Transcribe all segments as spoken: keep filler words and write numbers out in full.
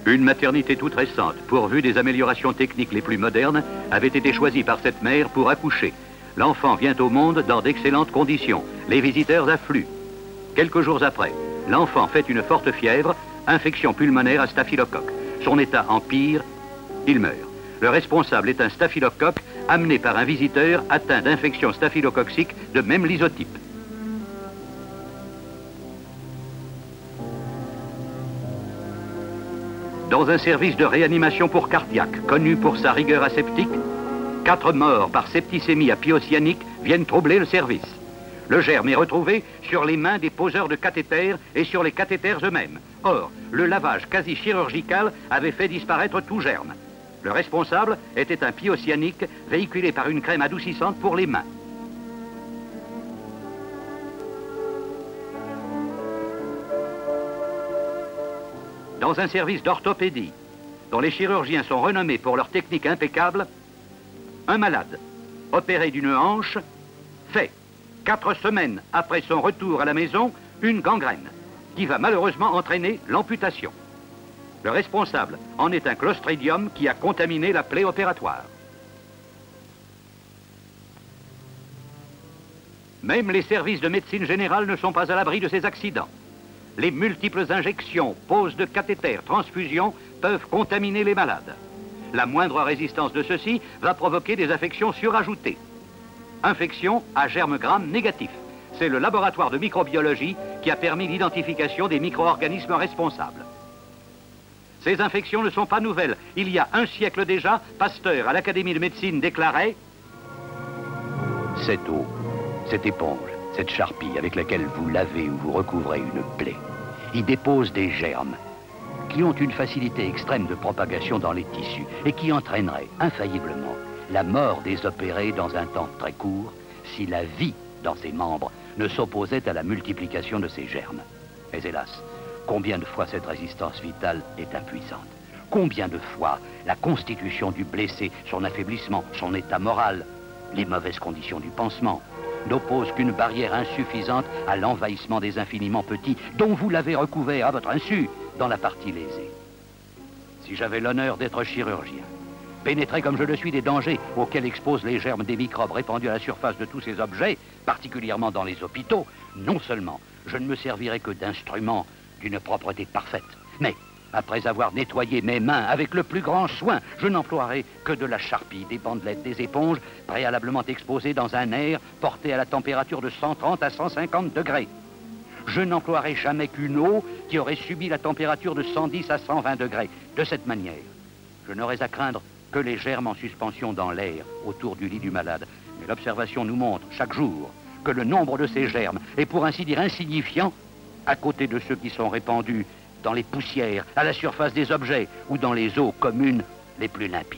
Une maternité toute récente, pourvue des améliorations techniques les plus modernes, avait été choisie par cette mère pour accoucher. L'enfant vient au monde dans d'excellentes conditions. Les visiteurs affluent. Quelques jours après, l'enfant fait une forte fièvre, infection pulmonaire à staphylocoque. Son état empire, il meurt. Le responsable est un staphylocoque amené par un visiteur atteint d'infection staphylococcique de même lysotype. Dans un service de réanimation pour cardiaque, connu pour sa rigueur aseptique, quatre morts par septicémie à pyocyannique viennent troubler le service. Le germe est retrouvé sur les mains des poseurs de cathéters et sur les cathéters eux-mêmes. Or, le lavage quasi chirurgical avait fait disparaître tout germe. Le responsable était un pyocyannique véhiculé par une crème adoucissante pour les mains. Dans un service d'orthopédie, dont les chirurgiens sont renommés pour leur technique impeccable, un malade, opéré d'une hanche, fait, quatre semaines après son retour à la maison, une gangrène, qui va malheureusement entraîner l'amputation. Le responsable en est un clostridium qui a contaminé la plaie opératoire. Même les services de médecine générale ne sont pas à l'abri de ces accidents. Les multiples injections, poses de cathéters, transfusions peuvent contaminer les malades. La moindre résistance de ceux-ci va provoquer des affections surajoutées. Infection à germe gram négatif. C'est le laboratoire de microbiologie qui a permis l'identification des micro-organismes responsables. Ces infections ne sont pas nouvelles. Il y a un siècle déjà, Pasteur à l'Académie de médecine déclarait « Cette eau, cette éponge, cette charpie avec laquelle vous lavez ou vous recouvrez une plaie, y dépose des germes qui ont une facilité extrême de propagation dans les tissus et qui entraîneraient infailliblement la mort des opérés dans un temps très court si la vie dans ces membres ne s'opposait à la multiplication de ces germes. Mais hélas, combien de fois cette résistance vitale est impuissante? Combien de fois la constitution du blessé, son affaiblissement, son état moral, les mauvaises conditions du pansement, n'oppose qu'une barrière insuffisante à l'envahissement des infiniment petits dont vous l'avez recouvert à votre insu dans la partie lésée. Si j'avais l'honneur d'être chirurgien, pénétrer comme je le suis des dangers auxquels exposent les germes des microbes répandus à la surface de tous ces objets, particulièrement dans les hôpitaux, non seulement je ne me servirais que d'instruments d'une propreté parfaite, mais après avoir nettoyé mes mains avec le plus grand soin, je n'emploierai que de la charpie, des bandelettes, des éponges, préalablement exposées dans un air porté à la température de cent trente à cent cinquante degrés. Je n'emploierai jamais qu'une eau qui aurait subi la température de cent dix à cent vingt degrés. De cette manière, je n'aurais à craindre que les germes en suspension dans l'air autour du lit du malade. Mais l'observation nous montre chaque jour que le nombre de ces germes est pour ainsi dire insignifiant à côté de ceux qui sont répandus dans les poussières, à la surface des objets ou dans les eaux communes les plus limpides.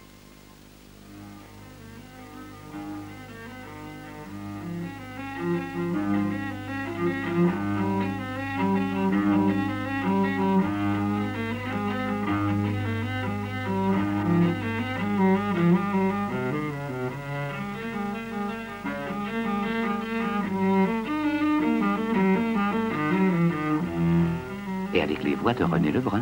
Et avec les voix de René Lebrun.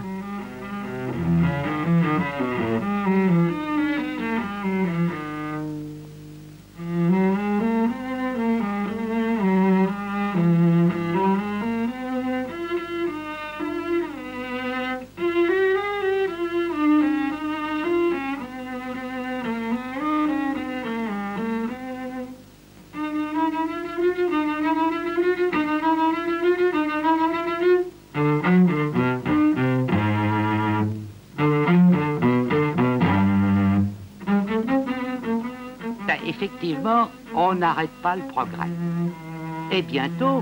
Effectivement, on n'arrête pas le progrès. Et bientôt...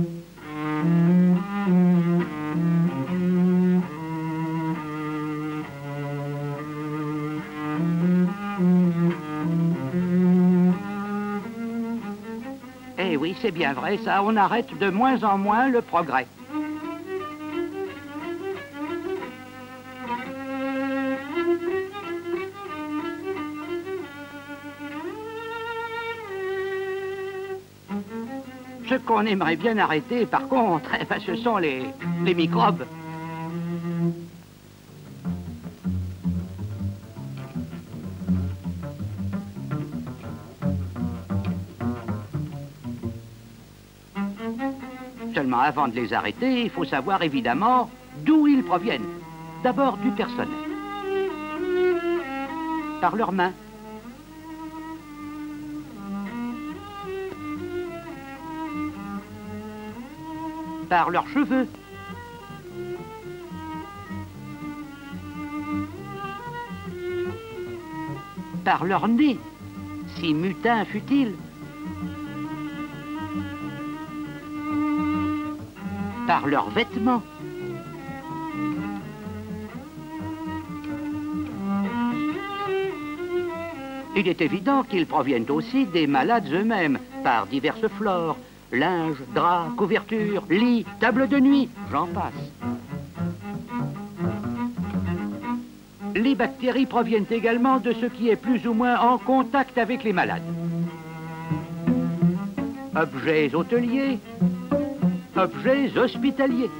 Eh oui, c'est bien vrai, ça, on arrête de moins en moins le progrès. Ce qu'on aimerait bien arrêter, par contre, eh ben, ce sont les, les microbes. Maintenant, avant de les arrêter, il faut savoir évidemment d'où ils proviennent. D'abord du personnel. Par leurs mains. Par leurs cheveux. Par leur nez, si mutin fut-il. Par leurs vêtements. Il est évident qu'ils proviennent aussi des malades eux-mêmes, par diverses flores, linge, draps, couvertures, lits, tables de nuit, j'en passe. Les bactéries proviennent également de ce qui est plus ou moins en contact avec les malades. Objets hôteliers, objets hospitaliers.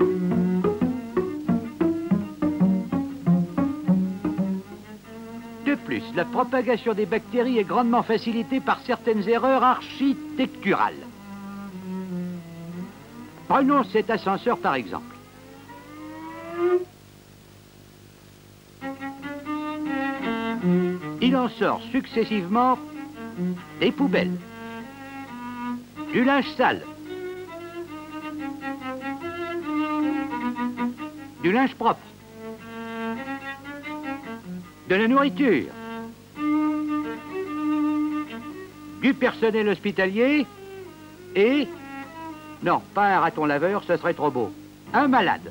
De plus, la propagation des bactéries est grandement facilitée par certaines erreurs architecturales. Prenons cet ascenseur par exemple. Il en sort successivement des poubelles, du linge sale, du linge propre, de la nourriture, du personnel hospitalier et... non, pas un raton laveur, ce serait trop beau. Un malade.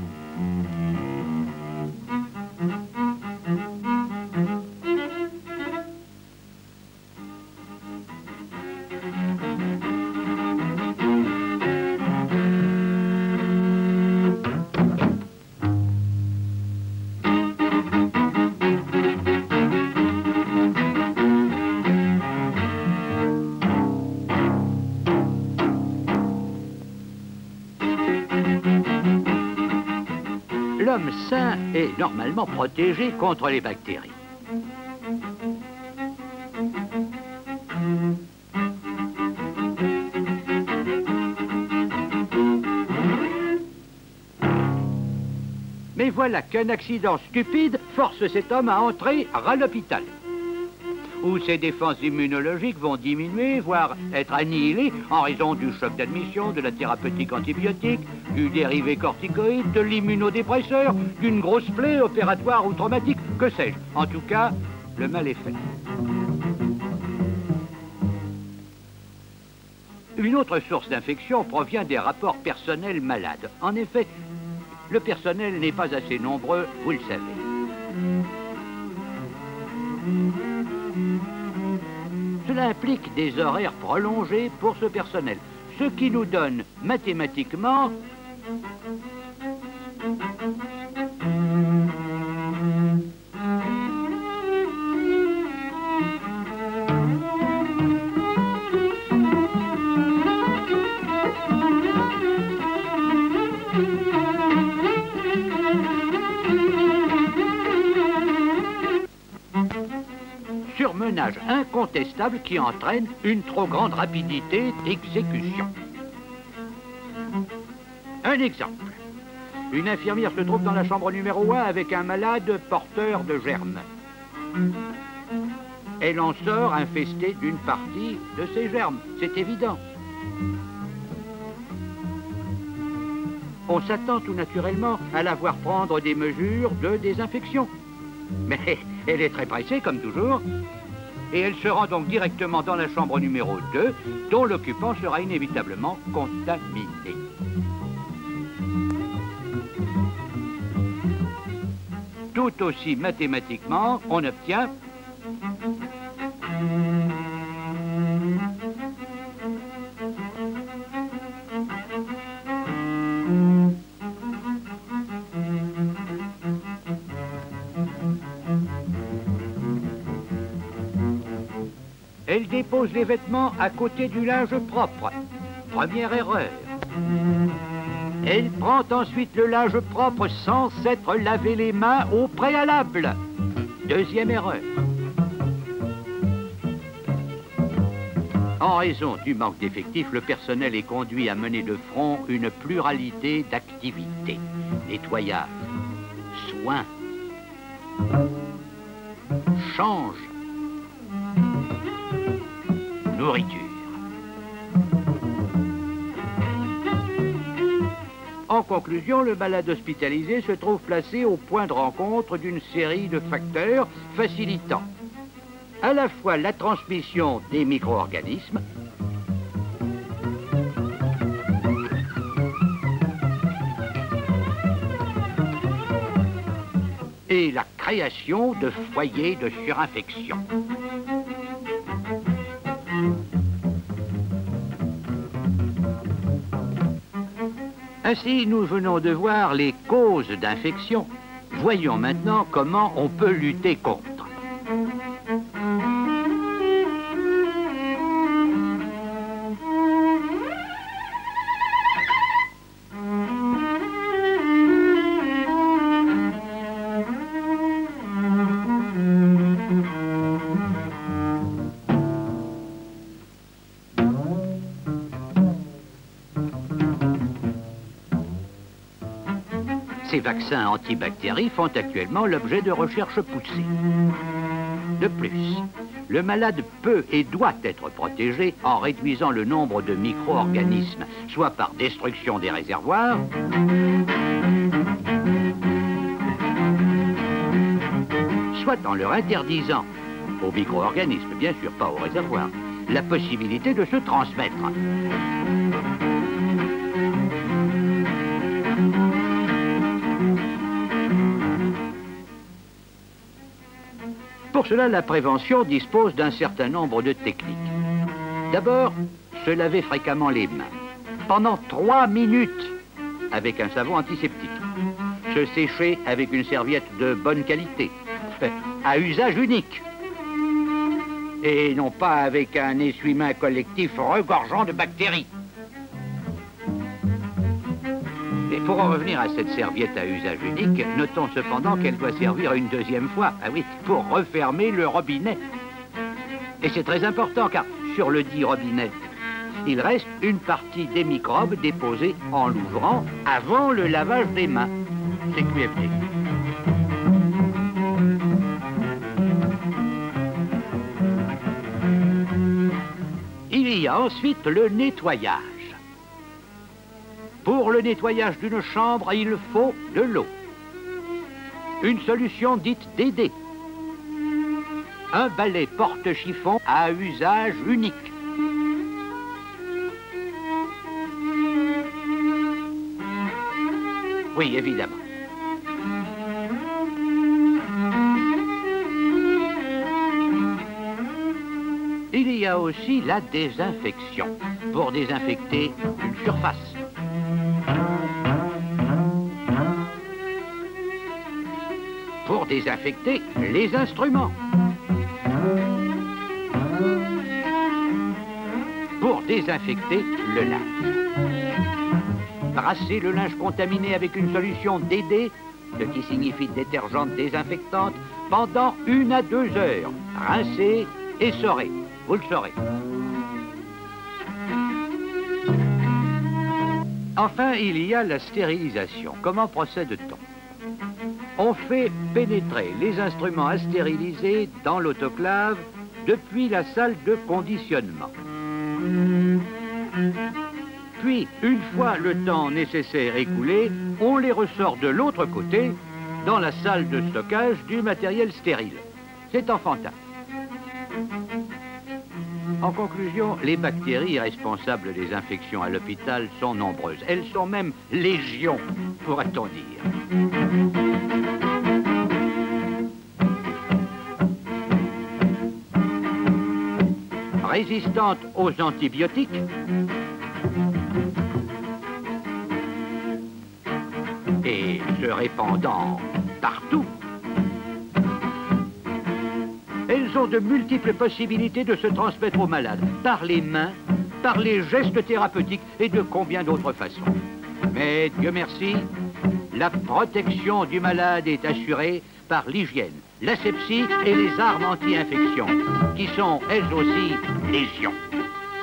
L'homme sain est normalement protégé contre les bactéries. Mais voilà qu'un accident stupide force cet homme à entrer à l'hôpital, où ses défenses immunologiques vont diminuer, voire être annihilées en raison du choc d'admission, de la thérapeutique antibiotique, du dérivé corticoïde, de l'immunodépresseur, d'une grosse plaie opératoire ou traumatique, que sais-je. En tout cas, le mal est fait. Une autre source d'infection provient des rapports personnels malades. En effet, le personnel n'est pas assez nombreux, vous le savez. Cela implique des horaires prolongés pour ce personnel, ce qui nous donne mathématiquement surmenage incontestable qui entraîne une trop grande rapidité d'exécution. Un exemple. Une infirmière se trouve dans la chambre numéro un avec un malade porteur de germes. Elle en sort infestée d'une partie de ces germes, c'est évident. On s'attend tout naturellement à la voir prendre des mesures de désinfection. Mais elle est très pressée, comme toujours, et elle se rend donc directement dans la chambre numéro deux, dont l'occupant sera inévitablement contaminé. Tout aussi mathématiquement, on obtient elle dépose les vêtements à côté du linge propre. Première erreur. Elle prend ensuite le linge propre sans s'être lavé les mains au préalable. Deuxième erreur. En raison du manque d'effectifs, le personnel est conduit à mener de front une pluralité d'activités. Nettoyage, soins, change, nourriture. En conclusion, le malade hospitalisé se trouve placé au point de rencontre d'une série de facteurs facilitant à la fois la transmission des micro-organismes et la création de foyers de surinfection. Ainsi, nous venons de voir les causes d'infection. Voyons maintenant comment on peut lutter contre. Ces vaccins antibactéries font actuellement l'objet de recherches poussées. De plus, le malade peut et doit être protégé en réduisant le nombre de micro-organismes, soit par destruction des réservoirs, soit en leur interdisant, aux micro-organismes, bien sûr, pas aux réservoirs, la possibilité de se transmettre. Pour cela, la prévention dispose d'un certain nombre de techniques. D'abord, se laver fréquemment les mains, pendant trois minutes, avec un savon antiseptique. Se sécher avec une serviette de bonne qualité, à usage unique. Et non pas avec un essuie-main collectif regorgeant de bactéries. Et pour en revenir à cette serviette à usage unique, notons cependant qu'elle doit servir une deuxième fois, ah oui, pour refermer le robinet. Et c'est très important car sur le dit robinet, il reste une partie des microbes déposés en l'ouvrant avant le lavage des mains. C'est Q F D. Il y a ensuite le nettoyage. Pour le nettoyage d'une chambre, il faut de l'eau. Une solution dite D D. Un balai porte-chiffon à usage unique. Oui, évidemment. Il y a aussi la désinfection, pour désinfecter une surface. Pour désinfecter les instruments. Pour désinfecter le linge. Brasser le linge contaminé avec une solution D D, ce qui signifie détergente désinfectante, pendant une à deux heures. Rincer et essorer. Vous le saurez. Enfin, il y a la stérilisation. Comment procède-t-on? On fait pénétrer les instruments à stériliser dans l'autoclave depuis la salle de conditionnement. Puis, une fois le temps nécessaire écoulé, on les ressort de l'autre côté dans la salle de stockage du matériel stérile. C'est enfantin. En conclusion, les bactéries responsables des infections à l'hôpital sont nombreuses. Elles sont même légion, pourrait-on dire. Résistantes aux antibiotiques, et se répandant partout. Elles ont de multiples possibilités de se transmettre aux malades, par les mains, par les gestes thérapeutiques et de combien d'autres façons. Mais Dieu merci, la protection du malade est assurée par l'hygiène, l'asepsie et les armes anti-infection, qui sont elles aussi légion.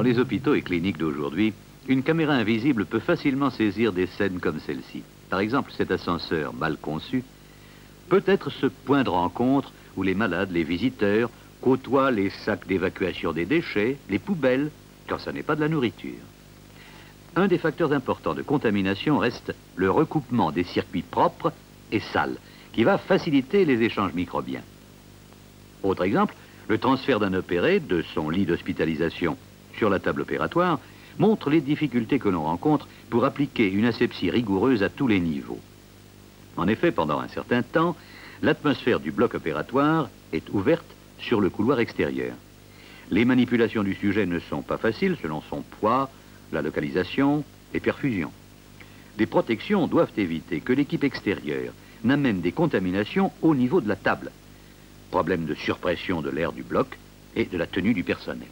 Dans les hôpitaux et cliniques d'aujourd'hui, une caméra invisible peut facilement saisir des scènes comme celle-ci. Par exemple, cet ascenseur mal conçu peut être ce point de rencontre où les malades, les visiteurs, côtoient les sacs d'évacuation des déchets, les poubelles, quand ce n'est pas de la nourriture. Un des facteurs importants de contamination reste le recoupement des circuits propres et sales, qui va faciliter les échanges microbiens. Autre exemple, le transfert d'un opéré de son lit d'hospitalisation sur la table opératoire montre les difficultés que l'on rencontre pour appliquer une asepsie rigoureuse à tous les niveaux. En effet, pendant un certain temps, l'atmosphère du bloc opératoire est ouverte sur le couloir extérieur. Les manipulations du sujet ne sont pas faciles selon son poids, la localisation, les perfusions. Des protections doivent éviter que l'équipe extérieure n'amène des contaminations au niveau de la table. Problème de surpression de l'air du bloc et de la tenue du personnel.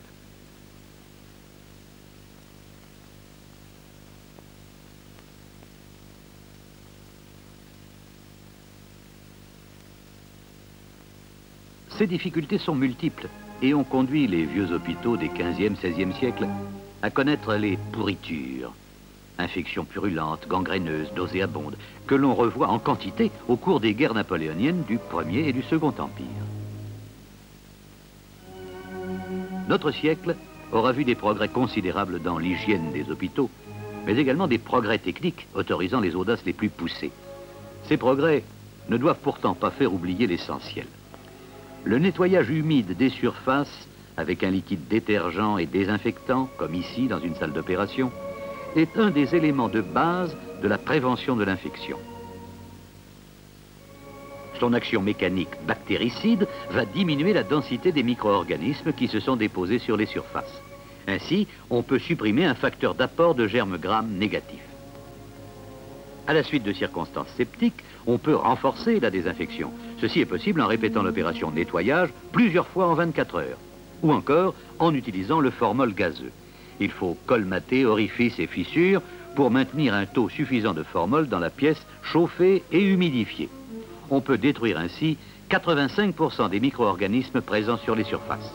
Ces difficultés sont multiples et ont conduit les vieux hôpitaux des quinzième, seizième siècles à connaître les pourritures, infections purulentes, gangréneuses, nauséabondes, que l'on revoit en quantité au cours des guerres napoléoniennes du Premier et du Second Empire. Notre siècle aura vu des progrès considérables dans l'hygiène des hôpitaux, mais également des progrès techniques autorisant les audaces les plus poussées. Ces progrès ne doivent pourtant pas faire oublier l'essentiel. Le nettoyage humide des surfaces avec un liquide détergent et désinfectant, comme ici dans une salle d'opération, est un des éléments de base de la prévention de l'infection. Son action mécanique bactéricide va diminuer la densité des micro-organismes qui se sont déposés sur les surfaces. Ainsi, on peut supprimer un facteur d'apport de germes grammes négatifs. À la suite de circonstances sceptiques, on peut renforcer la désinfection. Ceci est possible en répétant l'opération nettoyage plusieurs fois en vingt-quatre heures, ou encore en utilisant le formol gazeux. Il faut colmater orifices et fissures pour maintenir un taux suffisant de formol dans la pièce chauffée et humidifiée. On peut détruire ainsi quatre-vingt-cinq pour cent des micro-organismes présents sur les surfaces.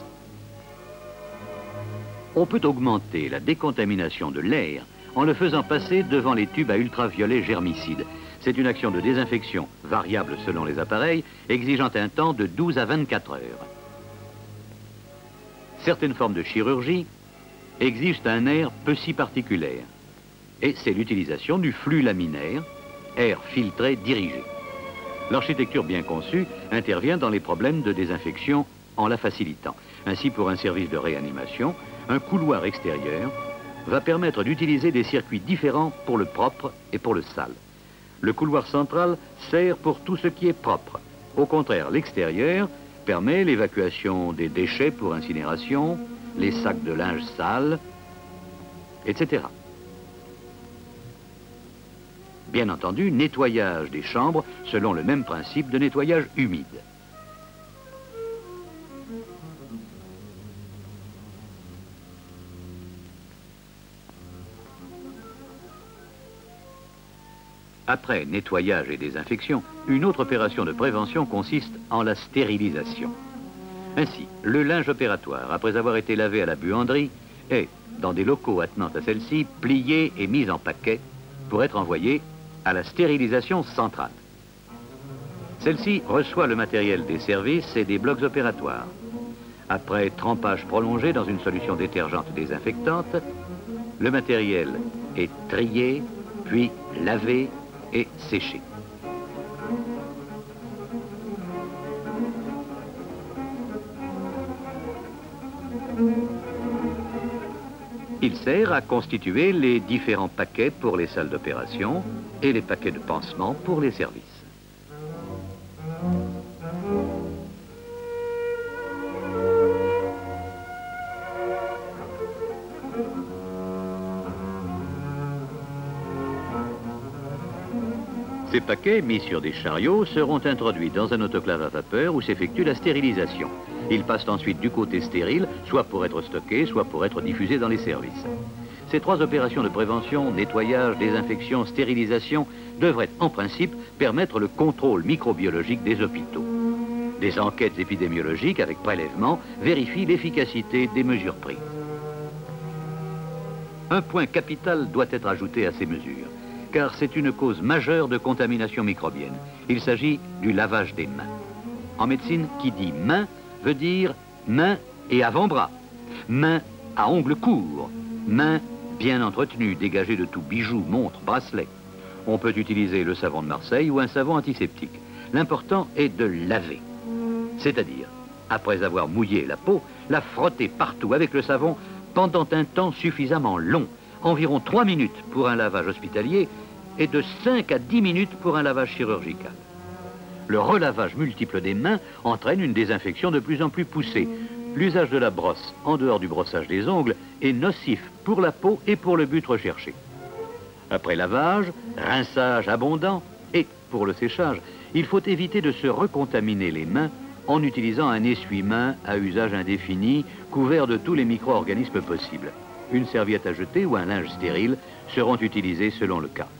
On peut augmenter la décontamination de l'air en le faisant passer devant les tubes à ultraviolets germicides. C'est une action de désinfection variable selon les appareils, exigeant un temps de douze à vingt-quatre heures. Certaines formes de chirurgie exigent un air peu si particulier, et c'est l'utilisation du flux laminaire, air filtré dirigé. L'architecture bien conçue intervient dans les problèmes de désinfection en la facilitant. Ainsi, pour un service de réanimation, un couloir extérieur va permettre d'utiliser des circuits différents pour le propre et pour le sale. Le couloir central sert pour tout ce qui est propre. Au contraire, l'extérieur permet l'évacuation des déchets pour incinération, les sacs de linge sale, et cetera. Bien entendu, nettoyage des chambres selon le même principe de nettoyage humide. Après nettoyage et désinfection, une autre opération de prévention consiste en la stérilisation. Ainsi, le linge opératoire, après avoir été lavé à la buanderie, est, dans des locaux attenant à celle-ci, plié et mis en paquet pour être envoyé à la stérilisation centrale. Celle-ci reçoit le matériel des services et des blocs opératoires. Après trempage prolongé dans une solution détergente désinfectante, le matériel est trié, puis lavé et séché. Il sert à constituer les différents paquets pour les salles d'opération et les paquets de pansement pour les services. Ces paquets, mis sur des chariots, seront introduits dans un autoclave à vapeur où s'effectue la stérilisation. Ils passent ensuite du côté stérile, soit pour être stockés, soit pour être diffusés dans les services. Ces trois opérations de prévention, nettoyage, désinfection, stérilisation, devraient en principe permettre le contrôle microbiologique des hôpitaux. Des enquêtes épidémiologiques avec prélèvement vérifient l'efficacité des mesures prises. Un point capital doit être ajouté à ces mesures, car c'est une cause majeure de contamination microbienne. Il s'agit du lavage des mains. En médecine, qui dit main veut dire main et avant-bras, main à ongles courts, main bien entretenues, dégagées de tout bijou, montre, bracelet. On peut utiliser le savon de Marseille ou un savon antiseptique. L'important est de laver, c'est-à-dire, après avoir mouillé la peau, la frotter partout avec le savon pendant un temps suffisamment long, environ trois minutes pour un lavage hospitalier et de cinq à dix minutes pour un lavage chirurgical. Le relavage multiple des mains entraîne une désinfection de plus en plus poussée. L'usage de la brosse en dehors du brossage des ongles est nocif pour la peau et pour le but recherché. Après lavage, rinçage abondant et pour le séchage, il faut éviter de se recontaminer les mains en utilisant un essuie-mains à usage indéfini, couvert de tous les micro-organismes possibles. Une serviette à jeter ou un linge stérile seront utilisés selon le cas.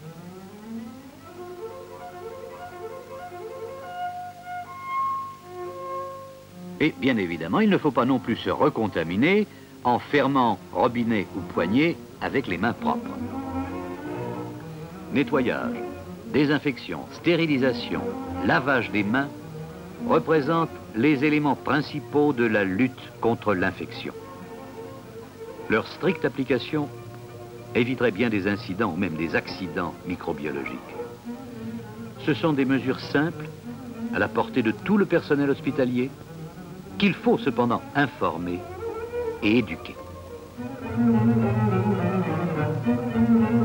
Et bien évidemment, il ne faut pas non plus se recontaminer en fermant robinet ou poignée avec les mains propres. Nettoyage, désinfection, stérilisation, lavage des mains représentent les éléments principaux de la lutte contre l'infection. Leur stricte application éviterait bien des incidents ou même des accidents microbiologiques. Ce sont des mesures simples, à la portée de tout le personnel hospitalier, qu'il faut cependant informer et éduquer.